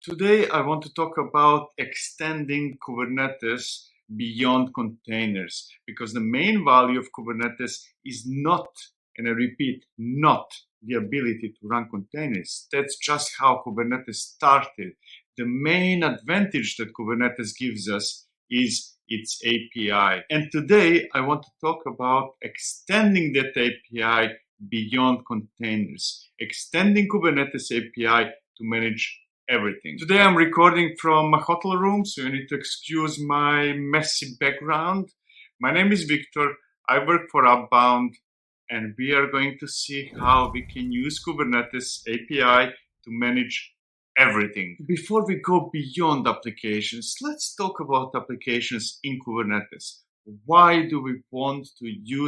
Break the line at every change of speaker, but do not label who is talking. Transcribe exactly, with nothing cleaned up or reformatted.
Today, I want to talk about extending Kubernetes beyond containers, because the main value of Kubernetes is not, and I repeat, not the ability to run containers. That's just how Kubernetes started. The main advantage that Kubernetes gives us is its A P I. And today, I want to talk about extending that A P I beyond containers, extending Kubernetes A P I to manage everything. Today I'm recording from my hotel room, so you need to excuse my messy background. My name is Victor. I work for Upbound, and we are going to see how we can use Kubernetes A P I to manage everything. Before we go beyond applications, let's talk about applications in Kubernetes. Why do we want to use